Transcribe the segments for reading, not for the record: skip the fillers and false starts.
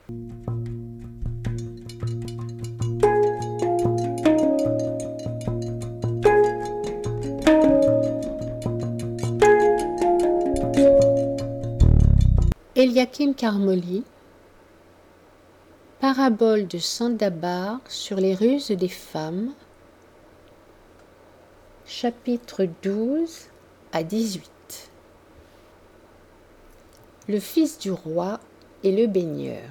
Eliakim Karmoli, Parabole de Sandabar sur les ruses des femmes, chapitres 12 à 18. Le fils du roi et le baigneur.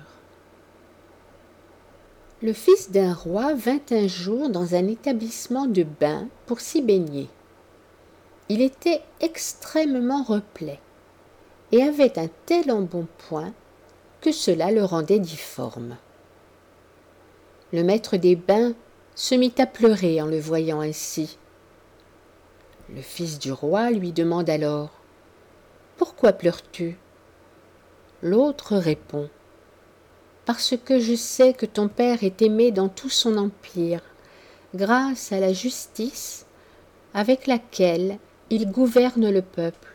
Le fils d'un roi vint un jour dans un établissement de bain pour s'y baigner. Il était extrêmement replet et avait un tel embonpoint que cela le rendait difforme. Le maître des bains se mit à pleurer en le voyant ainsi. Le fils du roi lui demande alors « Pourquoi pleures-tu » L'autre répond « Parce que je sais que ton père est aimé dans tout son empire, grâce à la justice avec laquelle il gouverne le peuple.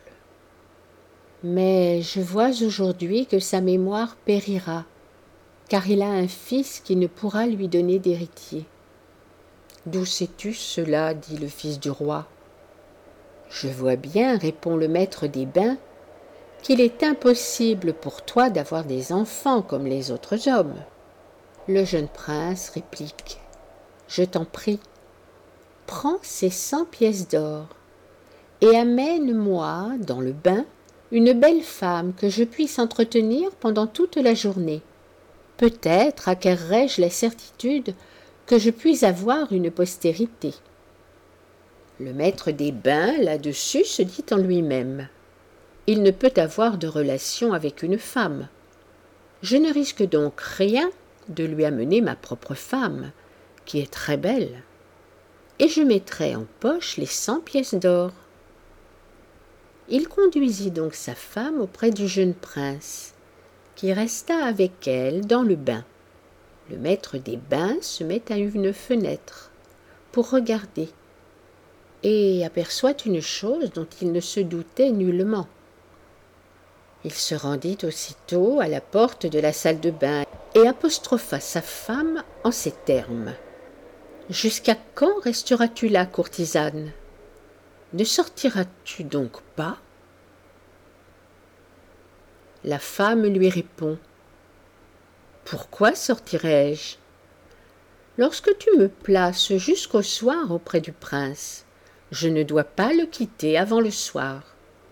Mais je vois aujourd'hui que sa mémoire périra, car il a un fils qui ne pourra lui donner d'héritier. » « D'où sais-tu cela » dit le fils du roi. « Je vois bien, répond le maître des bains, qu'il est impossible pour toi d'avoir des enfants comme les autres hommes. » Le jeune prince réplique « Je t'en prie, prends ces 100 pièces d'or et amène-moi dans le bain une belle femme que je puisse entretenir pendant toute la journée. Peut-être acquerrai-je la certitude que je puis avoir une postérité. » Le maître des bains, là-dessus, se dit en lui-même « Il ne peut avoir de relation avec une femme. Je ne risque donc rien de lui amener ma propre femme, qui est très belle, et je mettrai en poche les 100 pièces d'or. » Il conduisit donc sa femme auprès du jeune prince, qui resta avec elle dans le bain. Le maître des bains se met à une fenêtre pour regarder et aperçoit une chose dont il ne se doutait nullement. Il se rendit aussitôt à la porte de la salle de bain et apostropha sa femme en ces termes. « Jusqu'à quand resteras-tu là, courtisane ? Ne sortiras-tu donc pas ?» La femme lui répond « Pourquoi sortirais-je ? Lorsque tu me places jusqu'au soir auprès du prince, je ne dois pas le quitter avant le soir. »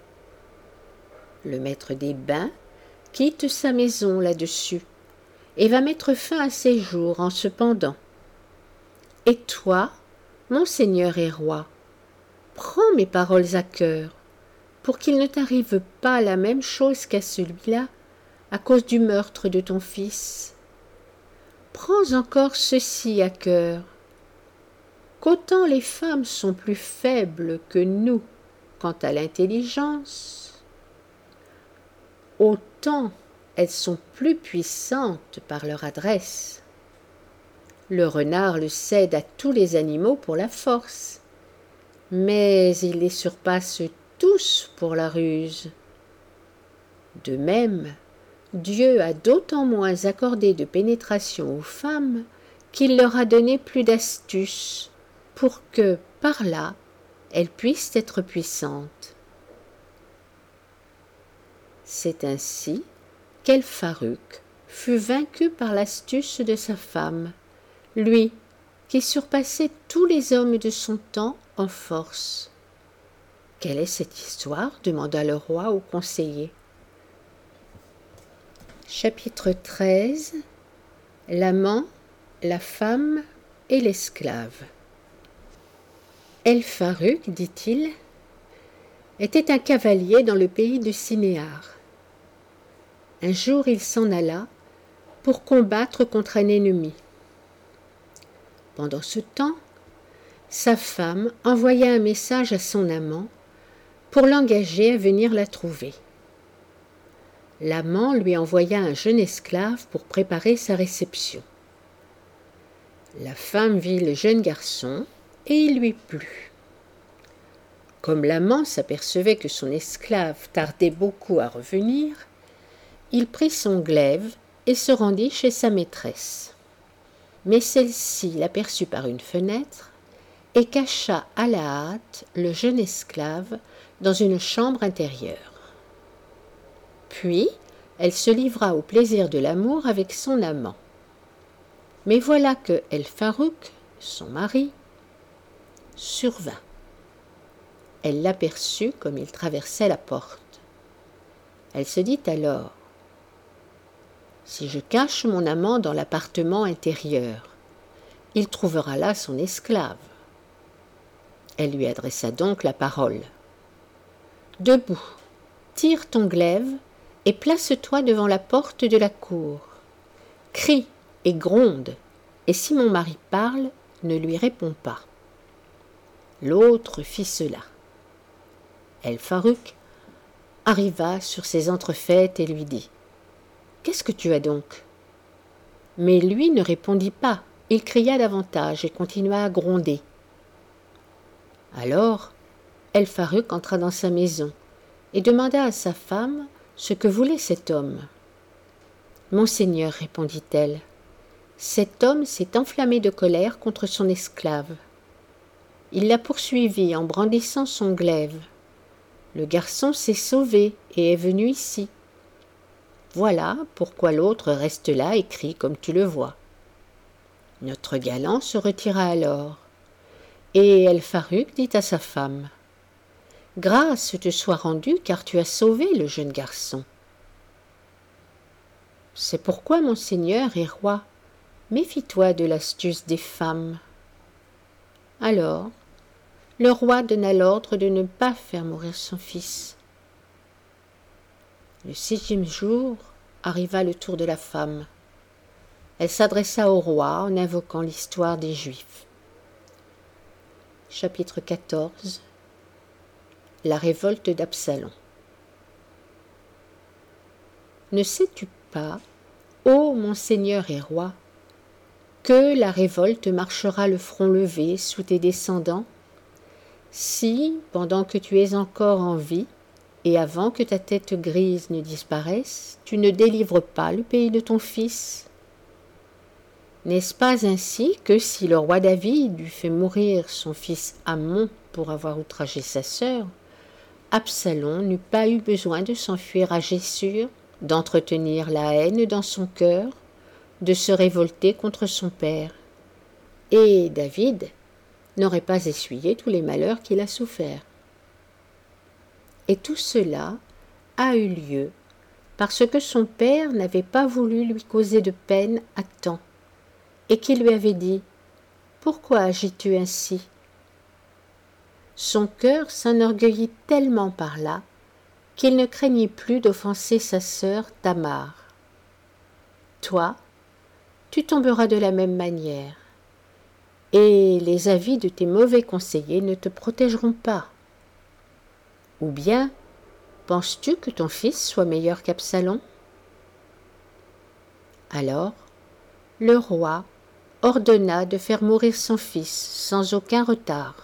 Le maître des bains quitte sa maison là-dessus et va mettre fin à ses jours en se pendant. « Et toi, mon seigneur et roi, prends mes paroles à cœur, pour qu'il ne t'arrive pas la même chose qu'à celui-là à cause du meurtre de ton fils. Prends encore ceci à cœur, qu'autant les femmes sont plus faibles que nous quant à l'intelligence, autant elles sont plus puissantes par leur adresse. Le renard le cède à tous les animaux pour la force, mais il les surpasse tous pour la ruse. De même, Dieu a d'autant moins accordé de pénétration aux femmes qu'il leur a donné plus d'astuce pour que, par là, elles puissent être puissantes. C'est ainsi qu'El-Faruq fut vaincu par l'astuce de sa femme, lui qui surpassait tous les hommes de son temps en force. « Quelle est cette histoire » demanda le roi au conseiller. Chapitre 13. L'amant, la femme et l'esclave. El-Faruq, dit-il, était un cavalier dans le pays de Sinéar. Un jour, il s'en alla pour combattre contre un ennemi. Pendant ce temps, sa femme envoya un message à son amant pour l'engager à venir la trouver. L'amant lui envoya un jeune esclave pour préparer sa réception. La femme vit le jeune garçon et il lui plut. Comme l'amant s'apercevait que son esclave tardait beaucoup à revenir, il prit son glaive et se rendit chez sa maîtresse. Mais celle-ci l'aperçut par une fenêtre et cacha à la hâte le jeune esclave dans une chambre intérieure. Puis, elle se livra au plaisir de l'amour avec son amant. Mais voilà que El-Farouk, son mari, survint. Elle l'aperçut comme il traversait la porte. Elle se dit alors : « Si je cache mon amant dans l'appartement intérieur, il trouvera là son esclave. » Elle lui adressa donc la parole. « Debout, tire ton glaive et place-toi devant la porte de la cour. Crie et gronde, et si mon mari parle, ne lui réponds pas. » L'autre fit cela. El-Farouk arriva sur ses entrefaites et lui dit : « Qu'est-ce que tu as donc ?» Mais lui ne répondit pas. Il cria davantage et continua à gronder. Alors, El-Farouk entra dans sa maison et demanda à sa femme ce que voulait cet homme. « Monseigneur, répondit-elle, cet homme s'est enflammé de colère contre son esclave. Il l'a poursuivi en brandissant son glaive. Le garçon s'est sauvé et est venu ici. Voilà pourquoi l'autre reste là et crie comme tu le vois. » Notre galant se retira alors, et El-Farouk dit à sa femme : « Grâce te soit rendue car tu as sauvé le jeune garçon. » « C'est pourquoi, mon seigneur et roi, méfie-toi de l'astuce des femmes. » Alors, le roi donna l'ordre de ne pas faire mourir son fils. Le 6e jour arriva le tour de la femme. Elle s'adressa au roi en invoquant l'histoire des Juifs. Chapitre 14. La révolte d'Absalom. Ne sais-tu pas, ô mon seigneur et roi, que la révolte marchera le front levé sous tes descendants, si, pendant que tu es encore en vie, et avant que ta tête grise ne disparaisse, tu ne délivres pas le pays de ton fils ? N'est-ce pas ainsi que si le roi David eût fait mourir son fils Amnon pour avoir outragé sa sœur, Absalom n'eût pas eu besoin de s'enfuir à Geshur, d'entretenir la haine dans son cœur, de se révolter contre son père. Et David n'aurait pas essuyé tous les malheurs qu'il a soufferts. Et tout cela a eu lieu parce que son père n'avait pas voulu lui causer de peine à temps, et qu'il lui avait dit : « Pourquoi agis-tu ainsi ?» Son cœur s'enorgueillit tellement par là qu'il ne craignit plus d'offenser sa sœur Tamar. Toi, tu tomberas de la même manière, et les avis de tes mauvais conseillers ne te protégeront pas. Ou bien, penses-tu que ton fils soit meilleur qu'Absalom ? Alors, le roi ordonna de faire mourir son fils sans aucun retard.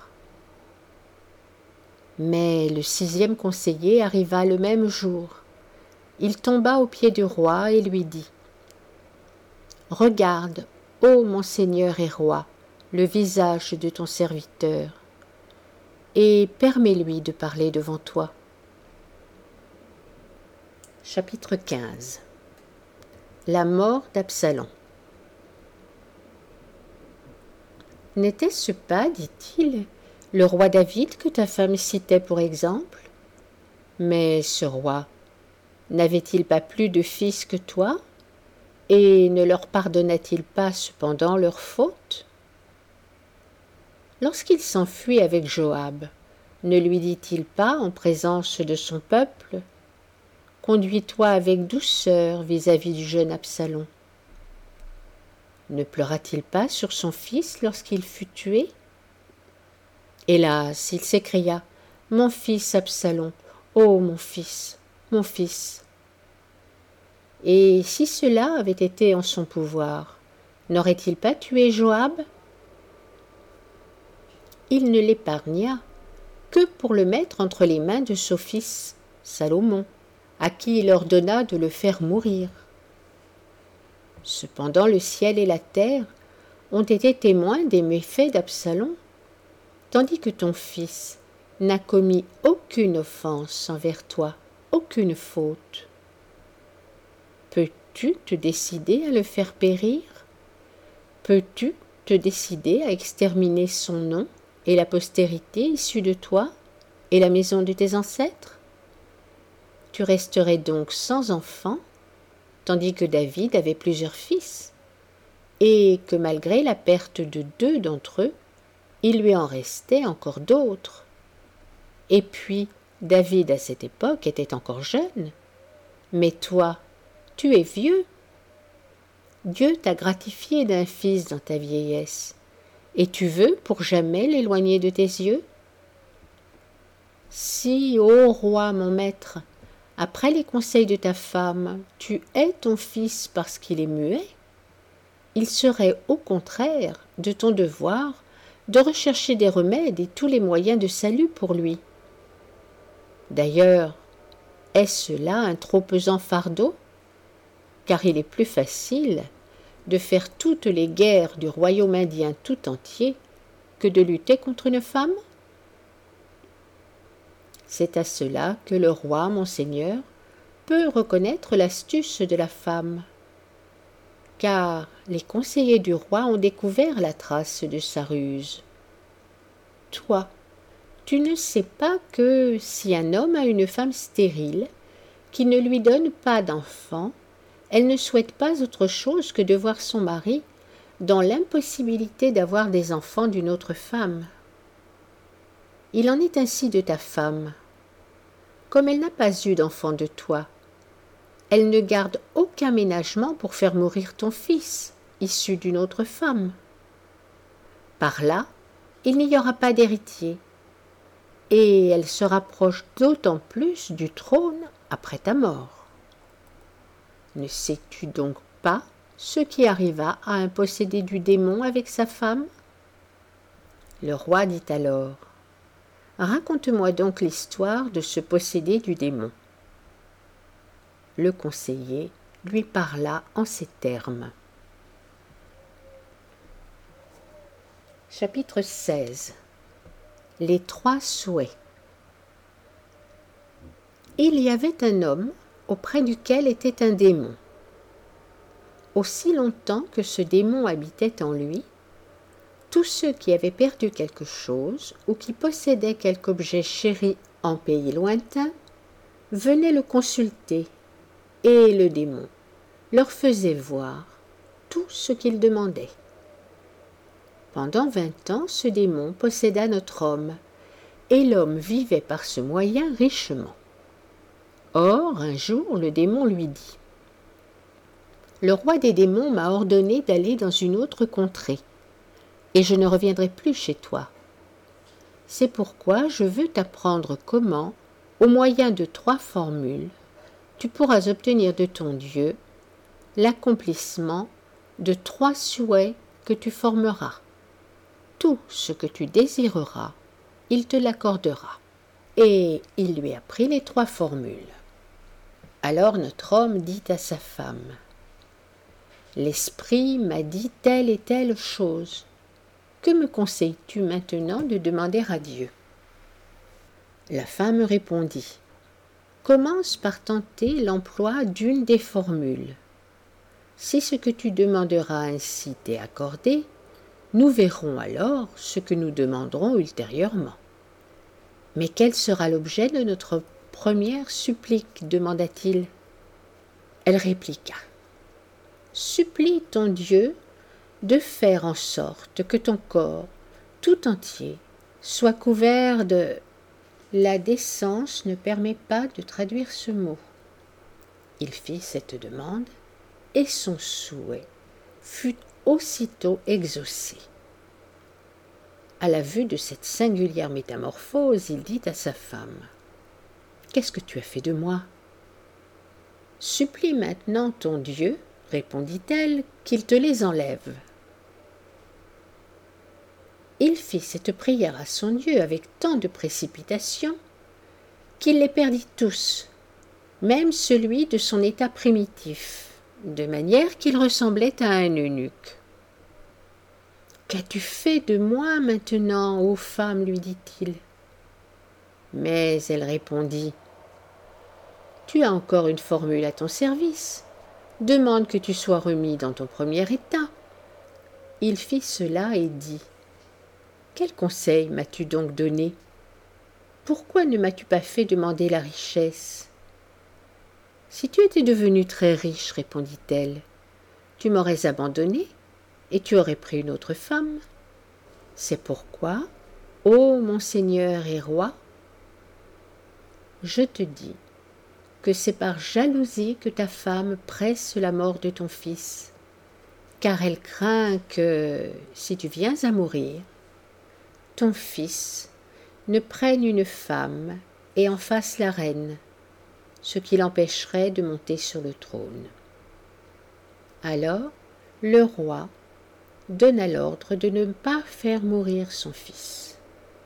Mais le 6e conseiller arriva le même jour. Il tomba aux pieds du roi et lui dit : « Regarde, ô mon seigneur et roi, le visage de ton serviteur, et permets-lui de parler devant toi. » Chapitre 15. La mort d'Absalom. « N'était-ce pas, dit-il, le roi David que ta femme citait pour exemple ? Mais ce roi, n'avait-il pas plus de fils que toi, et ne leur pardonna-t-il pas cependant leurs fautes ? Lorsqu'il s'enfuit avec Joab, ne lui dit-il pas en présence de son peuple : « Conduis-toi avec douceur vis-à-vis du jeune Absalom » ? Ne pleura-t-il pas sur son fils lorsqu'il fut tué ? Hélas, il s'écria : « Mon fils Absalom, ô mon fils, mon fils !» Et si cela avait été en son pouvoir, n'aurait-il pas tué Joab ? Il ne l'épargna que pour le mettre entre les mains de son fils Salomon, à qui il ordonna de le faire mourir. Cependant le ciel et la terre ont été témoins des méfaits d'Absalom, tandis que ton fils n'a commis aucune offense envers toi, aucune faute. Peux-tu te décider à le faire périr? Peux-tu te décider à exterminer son nom et la postérité issue de toi et la maison de tes ancêtres? Tu resterais donc sans enfant, tandis que David avait plusieurs fils, et que malgré la perte de 2 d'entre eux, il lui en restait encore d'autres. Et puis, David à cette époque était encore jeune, mais toi, tu es vieux. Dieu t'a gratifié d'un fils dans ta vieillesse, et tu veux pour jamais l'éloigner de tes yeux? Si, ô roi mon maître, après les conseils de ta femme, tu hais ton fils parce qu'il est muet, il serait au contraire de ton devoir de rechercher des remèdes et tous les moyens de salut pour lui. D'ailleurs, est-ce là un trop pesant fardeau? Car il est plus facile de faire toutes les guerres du royaume indien tout entier que de lutter contre une femme? C'est à cela que le roi, mon seigneur, peut reconnaître l'astuce de la femme, car les conseillers du roi ont découvert la trace de sa ruse. Toi, tu ne sais pas que si un homme a une femme stérile, qui ne lui donne pas d'enfant, elle ne souhaite pas autre chose que de voir son mari dans l'impossibilité d'avoir des enfants d'une autre femme. Il en est ainsi de ta femme. Comme elle n'a pas eu d'enfant de toi, elle ne garde aucun ménagement pour faire mourir ton fils, issu d'une autre femme. Par là, il n'y aura pas d'héritier, et elle se rapproche d'autant plus du trône après ta mort. Ne sais-tu donc pas ce qui arriva à un possédé du démon avec sa femme? Le roi dit alors: raconte-moi donc l'histoire de ce possédé du démon. Le conseiller lui parla en ces termes. Chapitre 16. Les 3 souhaits. Il y avait un homme auprès duquel était un démon. Aussi longtemps que ce démon habitait en lui, tous ceux qui avaient perdu quelque chose ou qui possédaient quelque objet chéri en pays lointain venaient le consulter, et le démon leur faisait voir tout ce qu'ils demandaient. Pendant 20 ans, ce démon posséda notre homme, et l'homme vivait par ce moyen richement. Or, un jour, le démon lui dit: le roi des démons m'a ordonné d'aller dans une autre contrée, et je ne reviendrai plus chez toi. C'est pourquoi je veux t'apprendre comment, au moyen de 3 formules, tu pourras obtenir de ton Dieu l'accomplissement de 3 souhaits que tu formeras. Tout ce que tu désireras, il te l'accordera. Et il lui apprit les 3 formules. Alors notre homme dit à sa femme: l'esprit m'a dit telle et telle chose. Que me conseilles-tu maintenant de demander à Dieu? La femme répondit: commence par tenter l'emploi d'une des formules. Si ce que tu demanderas ainsi t'est accordé, nous verrons alors ce que nous demanderons ultérieurement. Mais quel sera l'objet de notre première supplique? Demanda-t-il. Elle répliqua: supplie ton Dieu de faire en sorte que ton corps tout entier soit couvert de... La décence ne permet pas de traduire ce mot. Il fit cette demande, et son souhait fut aussitôt exaucé. À la vue de cette singulière métamorphose, il dit à sa femme: qu'est-ce que tu as fait de moi? Supplie maintenant ton Dieu, répondit-elle, qu'il te les enlève. Il fit cette prière à son Dieu avec tant de précipitation qu'il les perdit tous, même celui de son état primitif, de manière qu'il ressemblait à un eunuque. « Qu'as-tu fait de moi maintenant, ô femme ?» lui dit-il. Mais elle répondit « Tu as encore une formule à ton service. Demande que tu sois remis dans ton premier état. » Il fit cela et dit « Quel conseil m'as-tu donc donné? Pourquoi ne m'as-tu pas fait demander la richesse ?»« Si tu étais devenu très riche, répondit-elle, tu m'aurais abandonné et tu aurais pris une autre femme. C'est pourquoi, ô mon Seigneur et roi, je te dis que c'est par jalousie que ta femme presse la mort de ton fils, car elle craint que, si tu viens à mourir, ton fils ne prenne une femme et en fasse la reine, ce qui l'empêcherait de monter sur le trône. » Alors le roi donna l'ordre de ne pas faire mourir son fils.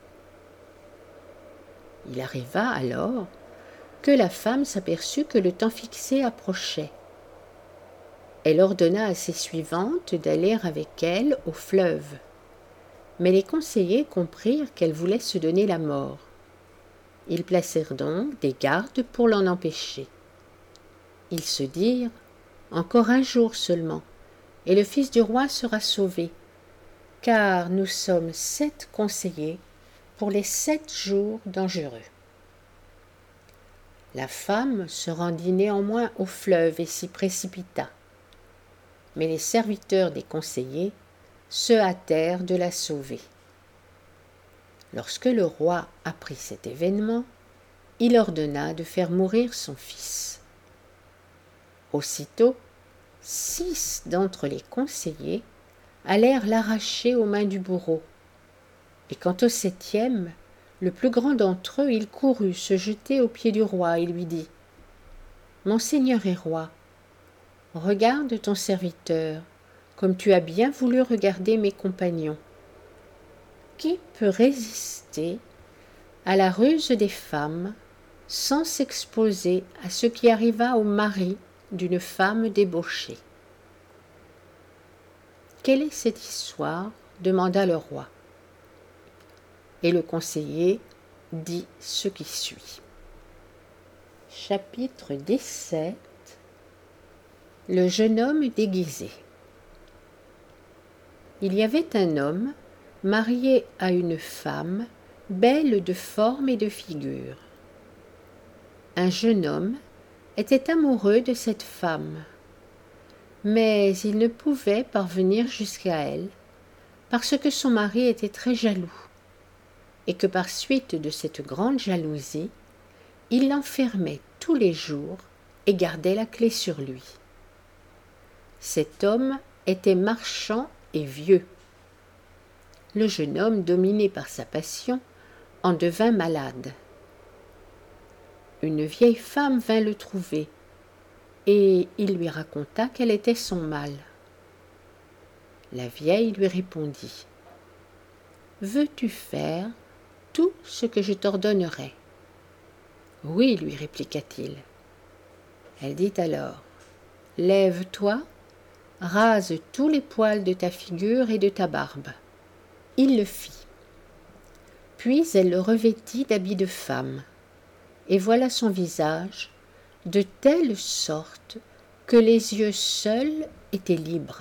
Il arriva alors que la femme s'aperçut que le temps fixé approchait. Elle ordonna à ses suivantes d'aller avec elle au fleuve, mais les conseillers comprirent qu'elle voulait se donner la mort. Ils placèrent donc des gardes pour l'en empêcher. Ils se dirent « Encore un jour seulement, et le fils du roi sera sauvé, car nous sommes 7 conseillers pour les 7 jours dangereux. » La femme se rendit néanmoins au fleuve et s'y précipita. Mais les serviteurs des conseillers se hâtèrent de la sauver. Lorsque le roi apprit cet événement, il ordonna de faire mourir son fils. Aussitôt, 6 d'entre les conseillers allèrent l'arracher aux mains du bourreau. Et quant au 7e, le plus grand d'entre eux, il courut se jeter aux pieds du roi et lui dit « Mon Seigneur et roi, regarde ton serviteur, comme tu as bien voulu regarder mes compagnons. Qui peut résister à la ruse des femmes sans s'exposer à ce qui arriva au mari d'une femme débauchée? » « Quelle est cette histoire ? Demanda le roi. Et le conseiller dit ce qui suit. Chapitre 17. Le jeune homme déguisé. Il y avait un homme marié à une femme belle de forme et de figure. Un jeune homme était amoureux de cette femme, mais il ne pouvait parvenir jusqu'à elle parce que son mari était très jaloux et que par suite de cette grande jalousie, il l'enfermait tous les jours et gardait la clé sur lui. Cet homme était marchand et vieux. Le jeune homme, dominé par sa passion, en devint malade. Une vieille femme vint le trouver et il lui raconta quel était son mal. La vieille lui répondit « Veux-tu faire tout ce que je t'ordonnerai ?» « Oui, lui répliqua-t-il. Elle dit alors « Lève-toi, rase tous les poils de ta figure et de ta barbe. » Il le fit. Puis elle le revêtit d'habits de femme, et voilà son visage, de telle sorte que les yeux seuls étaient libres.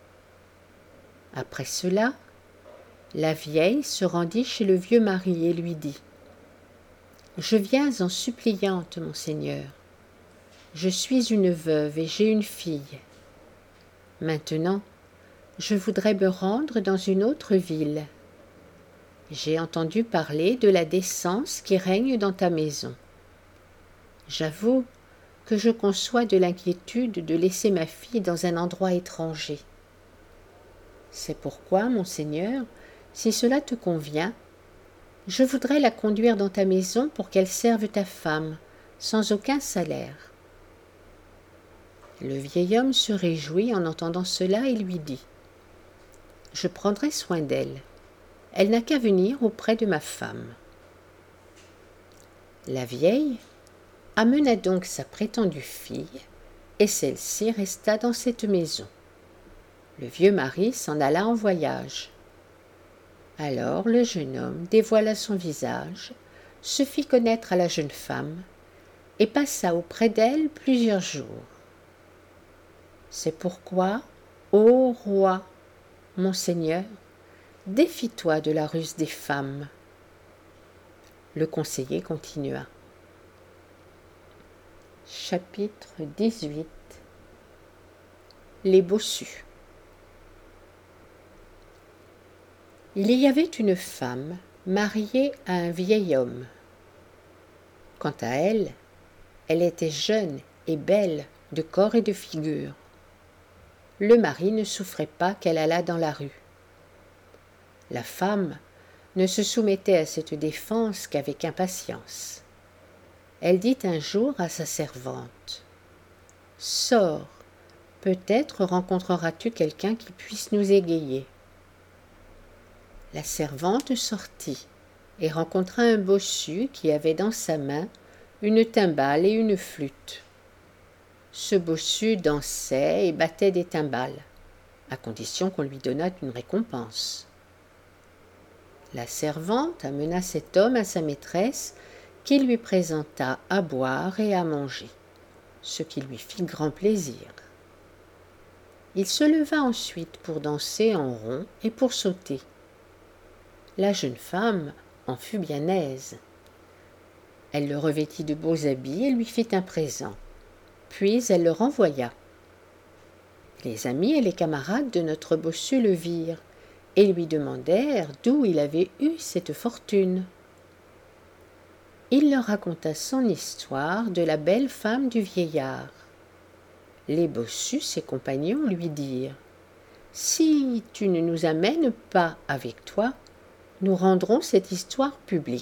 Après cela, la vieille se rendit chez le vieux mari et lui dit « Je viens en suppliante, mon Seigneur. Je suis une veuve et j'ai une fille. Maintenant, je voudrais me rendre dans une autre ville. J'ai entendu parler de la décence qui règne dans ta maison. J'avoue que je conçois de l'inquiétude de laisser ma fille dans un endroit étranger. C'est pourquoi, mon Seigneur, si cela te convient, je voudrais la conduire dans ta maison pour qu'elle serve ta femme, sans aucun salaire. » Le vieil homme se réjouit en entendant cela et lui dit « Je prendrai soin d'elle. Elle n'a qu'à venir auprès de ma femme. » La vieille amena donc sa prétendue fille et celle-ci resta dans cette maison. Le vieux mari s'en alla en voyage. Alors le jeune homme dévoila son visage, se fit connaître à la jeune femme, et passa auprès d'elle plusieurs jours. C'est pourquoi, ô roi, mon seigneur, défie-toi de la ruse des femmes. Le conseiller continua. Chapitre 18. Les bossus. Il y avait une femme mariée à un vieil homme. Quant à elle, elle était jeune et belle de corps et de figure. Le mari ne souffrait pas qu'elle allât dans la rue. La femme ne se soumettait à cette défense qu'avec impatience. Elle dit un jour à sa servante : « Sors, peut-être rencontreras-tu quelqu'un qui puisse nous égayer. » La servante sortit et rencontra un bossu qui avait dans sa main une timbale et une flûte. Ce bossu dansait et battait des timbales, à condition qu'on lui donnât une récompense. La servante amena cet homme à sa maîtresse, qui lui présenta à boire et à manger, ce qui lui fit grand plaisir. Il se leva ensuite pour danser en rond et pour sauter. La jeune femme en fut bien aise. Elle le revêtit de beaux habits et lui fit un présent. Puis elle le renvoya. Les amis et les camarades de notre bossu le virent et lui demandèrent d'où il avait eu cette fortune. Il leur raconta son histoire de la belle femme du vieillard. Les bossus, ses compagnons, lui dirent : « Si tu ne nous amènes pas avec toi, nous rendrons cette histoire publique. »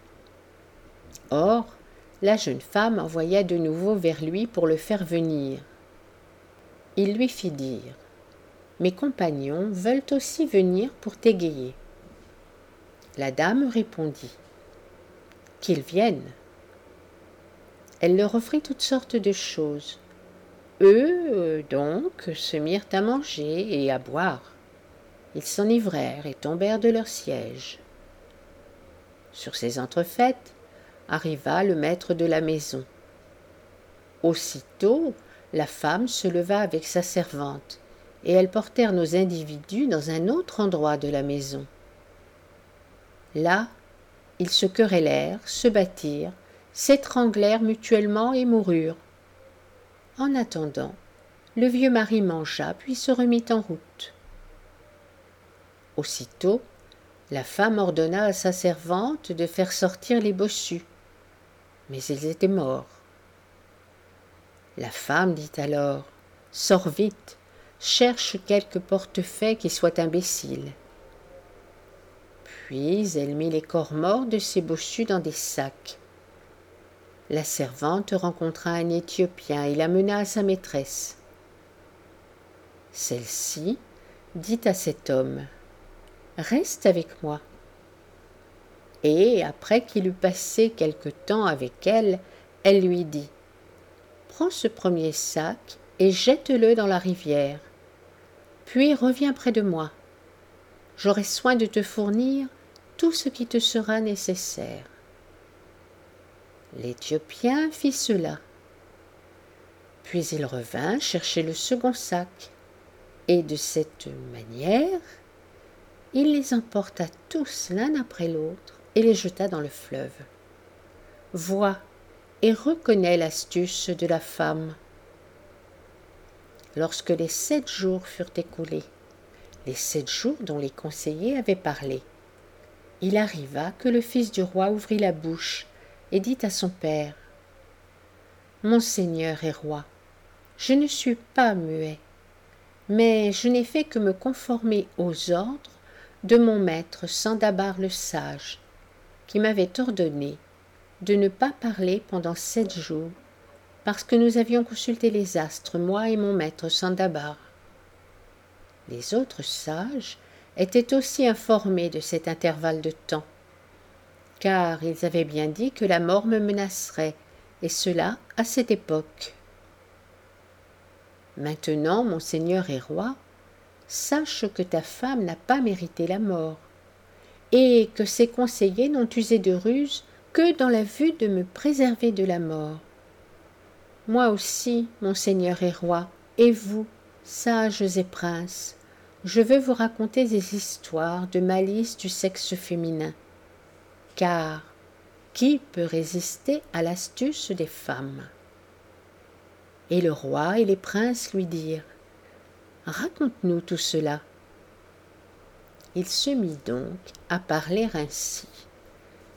Or, la jeune femme envoya de nouveau vers lui pour le faire venir. Il lui fit dire : « Mes compagnons veulent aussi venir pour t'égayer. » La dame répondit : « Qu'ils viennent. » Elle leur offrit toutes sortes de choses. Eux, donc, se mirent à manger et à boire. Ils s'enivrèrent et tombèrent de leur siège. Sur ces entrefaites, arriva le maître de la maison. Aussitôt, la femme se leva avec sa servante, et elles portèrent nos individus dans un autre endroit de la maison. Là, ils se querellèrent, se battirent, s'étranglèrent mutuellement et moururent. En attendant, le vieux mari mangea puis se remit en route. Aussitôt, la femme ordonna à sa servante de faire sortir les bossus, mais ils étaient morts. La femme dit alors : « Sors vite, cherche quelque portefaix qui soit imbécile. » Puis elle mit les corps morts de ces bossus dans des sacs. La servante rencontra un Éthiopien et l'amena à sa maîtresse. Celle-ci dit à cet homme : « Reste avec moi. » Et après qu'il eut passé quelque temps avec elle, elle lui dit : « Prends ce premier sac et jette-le dans la rivière. Puis reviens près de moi. J'aurai soin de te fournir tout ce qui te sera nécessaire. » L'Éthiopien fit cela. Puis il revint chercher le second sac, et de cette manière, il les emporta tous l'un après l'autre et les jeta dans le fleuve. Vois et reconnais l'astuce de la femme. Lorsque les 7 jours furent écoulés, les 7 jours dont les conseillers avaient parlé, il arriva que le fils du roi ouvrit la bouche et dit à son père : « Mon seigneur et roi, je ne suis pas muet, mais je n'ai fait que me conformer aux ordres de mon maître Sandabar le sage, qui m'avait ordonné de ne pas parler pendant 7 jours, parce que nous avions consulté les astres, moi et mon maître Sandabar. » Les autres sages étaient aussi informés de cet intervalle de temps, car ils avaient bien dit que la mort me menacerait, et cela à cette époque. Maintenant, mon seigneur et roi, sache que ta femme n'a pas mérité la mort, et que ses conseillers n'ont usé de ruse que dans la vue de me préserver de la mort. Moi aussi, mon seigneur et roi, et vous, sages et princes, je veux vous raconter des histoires de malice du sexe féminin, car qui peut résister à l'astuce des femmes? Et le roi et les princes lui dirent: Raconte-nous tout cela. Il se mit donc à parler ainsi.